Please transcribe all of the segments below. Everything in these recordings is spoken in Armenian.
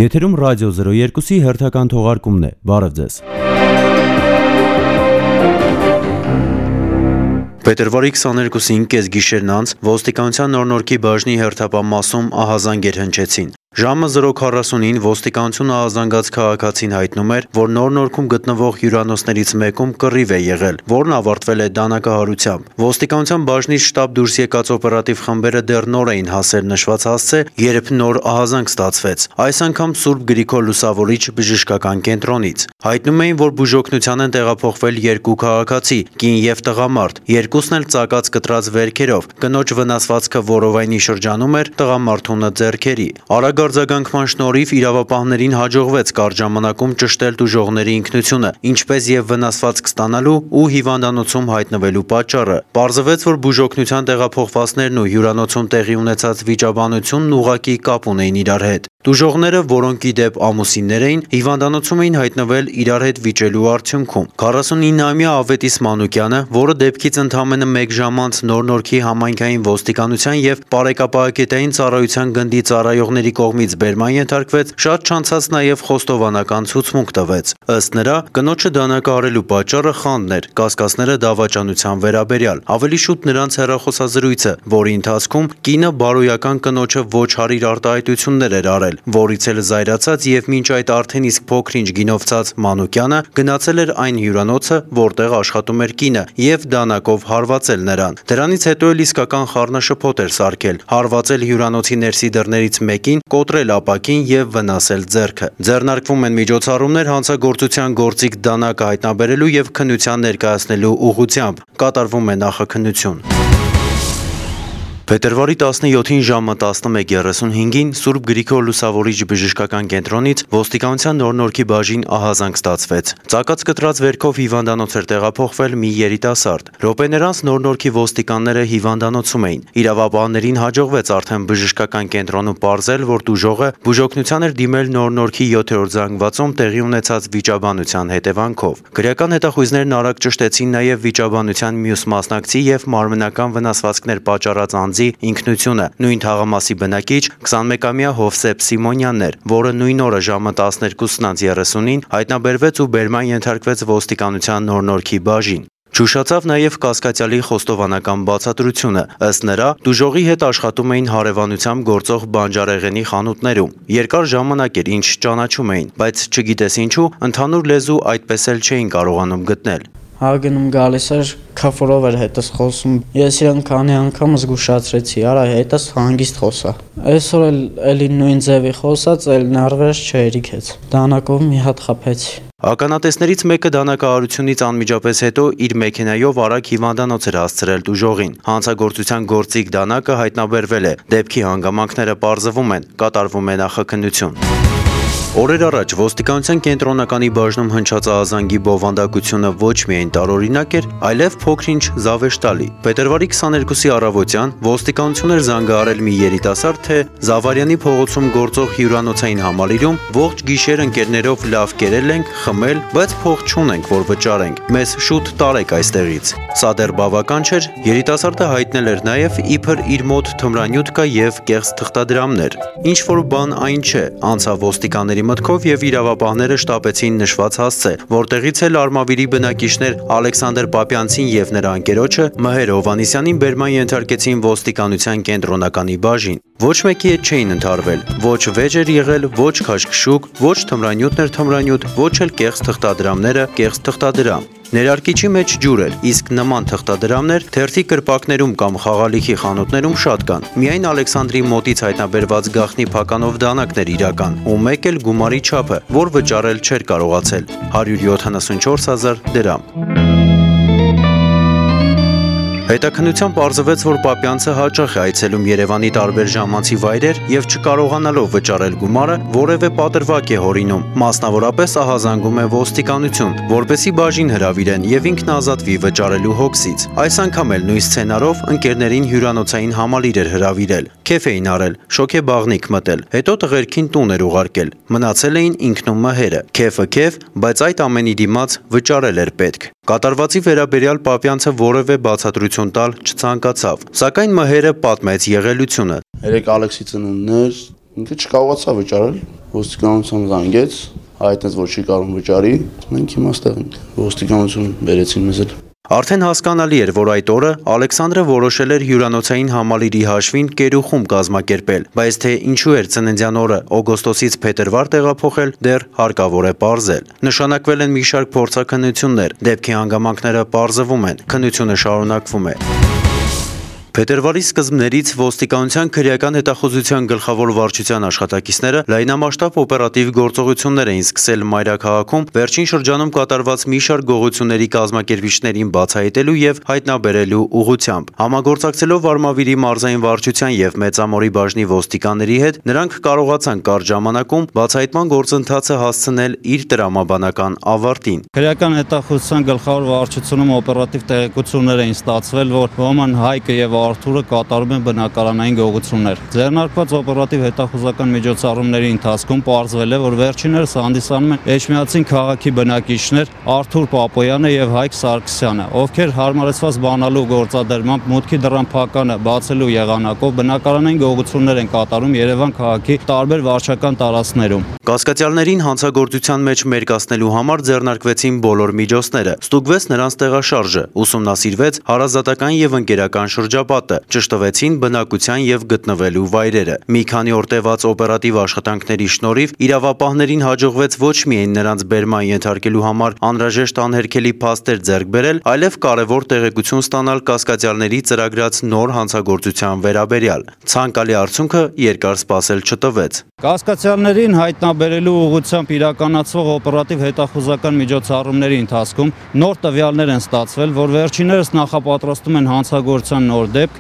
Եթերում ռադիո 02-ի հերթական թողարկումն է, բարև ձեզ։ Փետրվարի 22-ին կեսգիշերն անց ոստիկանության նոր-նորքի բաժնի հերթապահ մասում ահազանգեր հնչեցին։ Ժամը 0:40-ին ոստիկանությունը ահազանգած քաղաքացին հայտնում էր, որ նոր-նորքում գտնվող հյուրանոցներից մեկում կռիվ է եղել, որն ավարտվել է դանակահարությամբ։ Ոստիկանության բաժնից շտաբ դուրս եկած օպերատիվ խմբերը դեռ նոր էին հասել նշված հասցե, երբ նոր ահազանգ ստացվեց։ Այս անգամ Սուրբ Գրիգոր Լուսավորիչ բժշկական կենտրոնից։ Հայտնում էին, որ բուժօգնության են տեղափոխվել երկու քաղաքացի՝ կին եւ տղամարդ, երկուսն էլ ծակած կտրած վերքերով։ Կնոջ վնասվածքը որովայնի շրջանում էր, տղամարդունը ձեռքերի։ Արձագանքման շնորհիվ իրավապահներին հաջողվեց կարճ ժամանակում ճշտել տուժողների ինքնությունը, ինչպես եւ վնասվածք ստանալու ու հիվանդանոցում հայտնվելու պատճառը։ Պարզվեց, որ բուժօգնության տեղափոխվածներն ու հյուրանոցում տեղի ունեցած վիճաբանությունն ուղղակի կապ ունեին իրար հետ։ Տուժողները, որոնք ի դեպ ամուսիններ էին, հիվանդանոցում էին հայտնվել իրար հետ վիճելու արդյունքում։ 49-ամյա Ավետիս Մանուկյանը, որը դեպքից ընդամենը 1 ժամ անց նոր-նորքի համայնքային ոստիկանության եւ Պարեկապահակետային ծառայության գնդի ծառայողների կողմից բերման ենթարկվեց, շատ չանցած նաև խոստովանական ցուցմունք տվեց։ Ըստ նրա, կնոջը դանակահարելու պատճառը խանդն էր, կասկածները դավաճանության վերաբերյալ։ Ավելի շուտ նրանց հեռախոսազրույցը, որի ընթացքում կինը բարոյական կնոջը ոչ հարիր արտահայտություններ էր արել, որից էլ զայրացած եւ մինչ այդ արդեն իսկ փոքր-ինչ գինովցած Մանուկյանը գնացել էր այն հյուրանոցը, որտեղ աշխատում էր կինը, եւ դանակով հարվածել նրան։ Դրանից հետո էլ իսկական խառնաշփոթ էր սարքել, հարվածել հյուրանոցի ներսի դռներից մեկին, կոտրել ապակին եւ վնասել ձեռքը։ Ձեռնարկվում են միջոցառումներ հանցագործության գործիք դանակը հայտնաբերելու եւ քննության ներկայացնելու ուղղությամբ։ Կատարվում է նախաքննություն։ Փետրվարի 17-ին ժամը 11:35-ին Սուրբ Գրիգոր Լուսավորիչ բժշկական կենտրոնից ոստիկանության նոր-նորքի բաժին ահազանգ ստացվեց։ Ծակած կտրած վերքով հիվանդանոց էր տեղափոխվել մի երիտասարդ։ Րոպեներ անց նոր-նորքի ոստիկանները հիվանդանոցում էին։ Իրավապահներին հաջողվեց արդեն բժշկական կենտրոնում պարզել, որ տուժողը բուժօգնության էր դիմել նոր-նորքի 7-րդ զանգվածում տեղի ունեցած վիճաբանության հետևանքով։ Քրեական հետախույզներն արագ ճշտեցին նաև վիճաբանության մյուս մասնակցի եւ մարմնական վնասվածքներ պատճառած անձի ինքնությունը։ Նույն թաղամասի բնակիչ 21-ամյա Հովսեփ Սիմոնյանն էր, որը նույն օրը ժամը 12:30-ին հայտնաբերվեց ու բերման ենթարկվեց ոստիկանության նոր-նորքի բաժին։ Չուշացավ նաև կասկածյալի խոստովանական բացատրությունը։ Ըստ նրա, տուժողի հետ աշխատում էին հարևանությամբ գործող բանջարեղենի խանութներում։ Երկար ժամանակ էր, ինչ ճանաչում էին, բայց չգիտես ինչու, ընդհանուր լեզու այդպես էլ չէին կարողանում գտնել։ Հագնում գալիս էր, քֆորով էր հետս խոսում։ Ես իրան քանի անգամ զգուշացրեցի, արա հետս հանգիստ խոսա։ Այսօր էլի նույն ձևի խոսած, էլ նարվերս չերիքեց։ Դանակով մի հատ խփեցի։ Ականատեսներից մեկը դանակահարությունից անմիջապես հետո իր մեքենայով արագ հիվանդանոց էր հասցրել տուժողին։ Հանցագործության գործիք դանակը հայտնաբերվել է։ Դեպքի հանգամանքները պարզվում են, կատարվում է նախաքննություն։ Օրեր առաջ ոստիկանության կենտրոնականի բաժնում հնչած ահազանգի բովանդակությունը ոչ միայն տարօրինակ էր, այլև փոքր-ինչ զավեշտալի։ Փետրվարի 22-ի առավոտյան ոստիկանություն էր զանգահարել մի երիտասարդ, թե Զավարյանի փողոցում գործող հյուրանոցային համալիրում ողջ գիշեր ընկերներով լավ կերել ենք, խմել, բայց փող չունենք, որ վճարենք։ Մեզ շուտ տարեք այստեղից։ Սա դեռ բավական չէր, երիտասարդը հայտնել էր նաև իբր իր մոտ թմրանյութ կա եւ կեղծ թղթադրամներ։ Ինչ որ բան այն չէ, անցավ ոստիկանների մտքով եւ իրավապահները շտապեցին նշված հասցե, որտեղից էլ Արմավիրի բնակիչներ Ալեքսանդր Պապյանցին եւ նրա ընկերոջը Մհեր Հովանիսյանին բերման ենթարկեցին ոստիկանության կենտրոնականի բաժին։ Ոչ մեկի հետ չէին ընդհարվել, ոչ վեճ էր եղել, ոչ քաշքշուկ, ոչ թմրանյութն էր թմրանյութ, ոչ էլ կեղծ թղթադրամները կեղծ թղթադրամ։ Ներարկիչի մեջ ջուր էր, իսկ նման թղթադրամներ թերթի կրպակներում կամ խաղալիքի խանութներում շատ կան։ Միայն Ալեքսանդրի մոտից հայտնաբերված գաղտնի փականով դանակներ իրական, ու մեկ էլ գումարի չափը, որ վճարել չէր կարողացել՝ 174,000 դրամ։ Հետաքննության պարզվեց, որ Պապյանցը հաճախ է այցելում Երևանի տարբեր ժամանցի վայրեր եւ չկարողանալով վճարել գումարը, որևէ պատրվակ է հորինում, մասնավորապես ահազանգում է ոստիկանություն, որպեսզի բաժին հրավիրեն եւ ինքն ազատվի վճարելու հոգսից։ Այս անգամ էլ նույն սցենարով ընկերներին հյուրանոցային համալիր էր հրավիրել։ Քեֆ էին արել, շոքեբաղնիկ մտել, հետո տղերքին տուն էր ուղարկել։ Մնացել էին ինքն ու Մհերը։ Քեֆը քեֆ, բայց այդ ամենի դիմաց վճարել էր պետք։ Կատարվածի վերաբերյալ Պապյանցը որևէ բացատրություն տալ չցանկացավ, սակայն Մհերը պատմեց եղելությունը։ Երեք Ալեքսի ծնունդն էր, Ինքը չկարողացա վճարել, ոստիկանության զանգեց, հայտնեց, որ չի կարող վճարի, մենք հիմա ստեղ ենք, ոստիկանություն բերեցին մեզ էլ։ Արդեն հասկանալի էր, որ այդ օրը Ալեքսանդրը որոշել էր հյուրանոցային համալիրի հաշվին կերուխում կազմակերպել, բայց թե ինչու էր ծննդյան օրը օգոստոսից փետրվար տեղափոխել, դեռ հարկավոր է պարզել։ Նշանակվել են մի շարք փորձաքննություններ, դեպքի հանգամանքները պարզվում են, քննությունը շարունակվում է։ Փետրվարի սկզբներից ոստիկանության քրեական հետախուզության գլխավոր վարչության աշխատակիցները լայնամասշտաբ օպերատիվ գործողություններ էին սկսել մայրաքաղաքում վերջին շրջանում կատարված մի շարք գողությունների կազմակերպիչներին բացահայտելու եւ հայտնաբերելու ուղղությամբ։ Համագործակցելով Արմավիրի մարզային վարչության եւ Մեծամորի բաժնի ոստիկանների հետ, նրանք կարողացան կարճ ժամանակում բացահայտման գործընթացը հասցնել իր տրամաբանական ավարտին։ Քրեական հետախուզության գլխավոր վարչությունում օպերատիվ տեղեկություններ էին ստացվել, որ Ռոման Հայկը եւ Արթուրը կատարում են բնակարանային գողություններ։ Ձեռնարկված օպերատիվ հետախուզական միջոցառումների ընթացքում պարզվել է, որ վերջիններս հանդիսանում են Էջմիածին քաղաքի բնակիչներ Արթուր Պապոյանը եւ Հայկ Սարգսյանը, ովքեր հարմարեցված բանալու գործադրմամբ մուտքի դռան փականը բացելու եղանակով բնակարանային գողություններ են կատարում Երևան քաղաքի տարբեր վարչական տարածքներում։ Կասկածյալներին հանցագործության մեջ մերկացնելու համար ձեռնարկվեցին բոլոր միջոցները, ստուգվեց նրանց տեղաշարժը, ուսումնասիրվեց հարազատական եւ ընկերական շրջապատը, ճշտվեցին բնակության եւ գտնվելու վայրերը։ Մի քանի օր տևած օպերատիվ աշխատանքների շնորհիվ իրավապահներին հաջողվեց ոչ միայն նրանց բերման ենթարկելու համար անհրաժեշտ անհերքելի փաստեր ձեռք բերել, այլև կարևոր տեղեկություն ստանալ կասկածյալների ծրագրած նոր հանցագործության վերաբերյալ։ Ցանկալի արդյունքը երկար սպասել չտվեց։ Կասկածյալներին հայտնաբերելու ուղղությամբ իրականացվող օպերատիվ հետախուզական միջոցառումների ընթացքում նոր տվյալներ են ստացվել, որ վերջիններս նախապատրաստում են հանցագործության նոր դեպք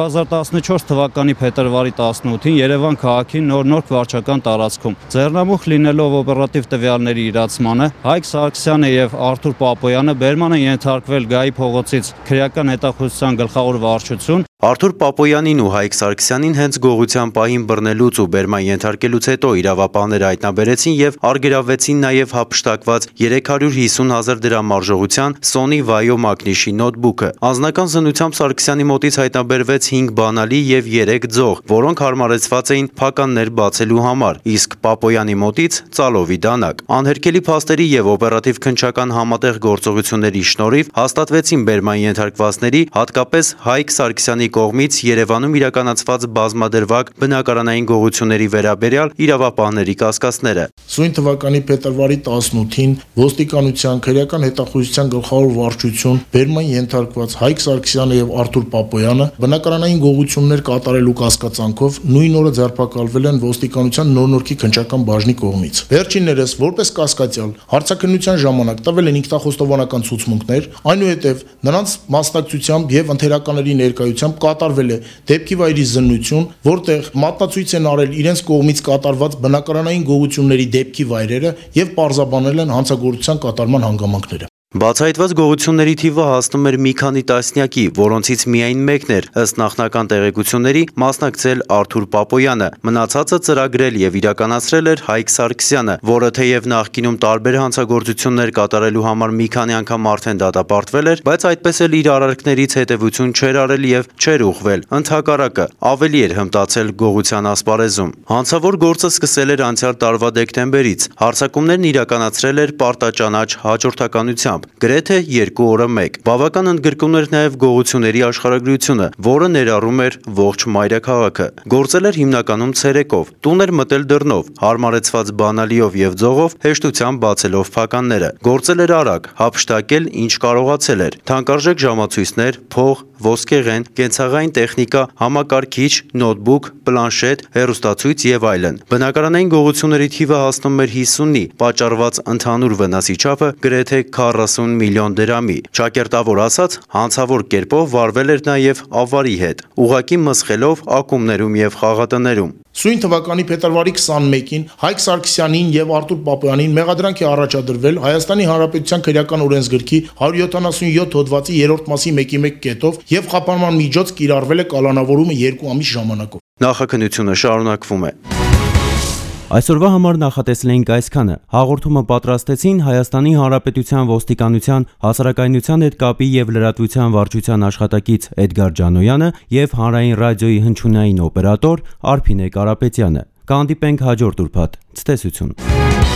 2014 թվականի փետրվարի 18-ին Երևան քաղաքի Նոր վարչական տարածքում։ Ձեռնամուխ լինելով օպերատիվ տվյալների իրացմանը, Հայկ Սարգսյանը եւ Արթուր Պապոյանը բերման են ենթարկվել Գայի փողոցից քրեական հետախուզության գլխավոր վարչություն։ Արթուր Պապոյանին ու Հայկ Սարգսյանին հենց գողության պահին բռնելուց ու բերման ենթարկելուց հետո իրավապահները հայտնաբերեցին եւ արգելավեցին նաեւ հափշտակված 350,000 դրամ արժողության Sony Vaio մակնիշի նոթբուքը։ Անձնական զննությամբ Սարգսյանի մոտից հայտնաբերվեց 5 բանալի եւ 3 ձող, որոնք հարմարեցված էին փականներ բացելու համար, իսկ Պապոյանի մոտից ծալովի դանակ։ Անհերքելի փաստերի եւ օպերատիվ քննչական համատեղ գործողությունների շնորհիվ հաստատվեցին բերման ենթարկվածների, հատկապես Հայկ Սարգսյանի կողմից Երևանում իրականացված բազմադրվակ բնակարանային գողությունների վերաբերյալ իրավապահների կասկածները։ Սույն թվականի փետրվարի 18-ին ոստիկանության քրեական հետախուզության գլխավոր վարչություն բերման ենթարկված Հայկ Սարգսյանը եւ Արթուր Պապոյանը բնակարանային գողություններ կատարելու կասկածանքով նույն օրը ձերբակալվել են ոստիկանության Նորնորքի քննչական բաժնի կողմից։ Վերջիններս որպես կասկածյալ հարցաքննության ժամանակ տվել են ինքնախոստովանական ցուցմունքներ, այնուհետև նրանց մասնակցությամբ եւ ընթերականների ներկայությամբ կատարվել է դեպքի վայրի զննություն, որտեղ մատնացույց են արել իրենց կողմից կատարված բնակարանային գողությունների դեպքի վայրերը եւ պարզաբանել են հանցագործության կատարման հանգամանքները։ Բացահայտված գողությունների թիվը հասնում էր մի քանի տասնյակի, որոնցից միայն մեկն էր, ըստ նախնական տեղեկությունների, մասնակցել Արթուր Պապոյանը, մնացածը ծրագրել եւ իրականացրել էր Հայկ Սարգսյանը, որը թեև նախկինում տարբեր հանցագործություններ կատարելու համար մի քանի անգամ արդեն դատապարտվել էր, բայց այդպես էլ իր արարքներից հետևություն չէր արել եւ չէր ուղղվել, ընդհակառակը ավելի էր հմտացել գողության ասպարեզում։ Հանցավոր գործը սկսել էր անցյալ տարվա դեկտեմբերից, հարձակումներն իրականացրել էր պարտաճանաչ հաջորդականությամբ, գրեթե 2 օրը մեկ։ Բավական ընդգրկում էր նաև գողությունների աշխարհագրությունը, որը ներառում էր ողջ մայրաքաղաքը։ Գործել էր հիմնականում ցերեկով, տուն էր մտել դռնով, հարմարեցված բանալիով եւ ձողով, հեշտությամբ բացելով փականները։ Գործել էր արագ, հափշտակել ինչ կարողացել էր։ Թանկարժեք ժամացույցներ, փող, ոսկեղեն, կենցաղային տեխնիկա, համակարգիչ, նոթբուք, պլանշետ, հեռուստացույց եւ այլն։ Բնակարանային գողությունների թիվը հասնում էր 50-ի, պատճառված ընդհանուր վնասի չափը գրեթե 40 միլիոն դրամի։ Ճակերտավոր ասած, հանցավոր կերպով վարվել էր նաև ավարի հետ, ուղակի մսխելով ակումբներում եւ խաղատներում։ Սույն թվականի փետրվարի 21-ին Հայկ Սարգսյանին եւ Արթուր Պապոյանին մեղադրանք է առաջադրվել Հայաստանի Հանրապետության քրեական օրենսգրքի 177 հոդվածի 3-րդ մասի 1-1 կետով եւ խափանման միջոց կիրառվել է կալանավորումը 2 ամիս ժամանակով։ Նախաքննությունը շարունակվում է։ Այսօրվա համար նախատեսել էինք այսքանը։ Հաղորդումը պատրաստեցին Հայաստանի Հանրապետության ոստիկանության հասարակայնության հետ կապի եւ լրատվության վարչության աշխատակից Էդգար Ջանոյանը եւ Հանրային ռադիոյի հնչյունային օպերատոր Արփինե Կարապետյանը։ Կհանդիպենք հաջորդ ուրբաթ։ Ցտեսություն։